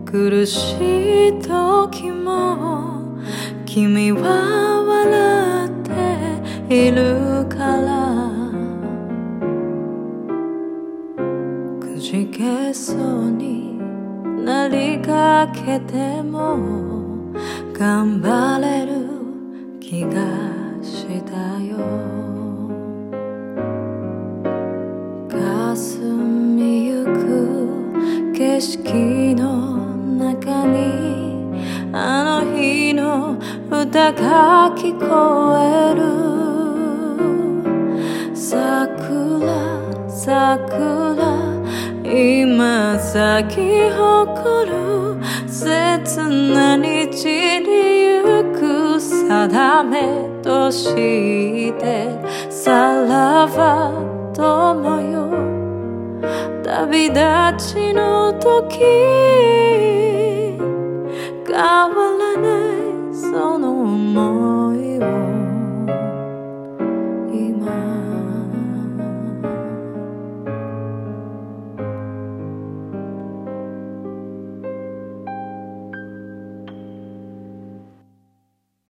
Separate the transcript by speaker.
Speaker 1: 苦しい時も君は笑っているからくじけそうになりかけても頑張れる気がしたよ霞みゆく景色の中にあの日の歌が聞こえる桜桜今咲き誇る切な日にゆく定めとしてさらば友よ旅立ちの時変わ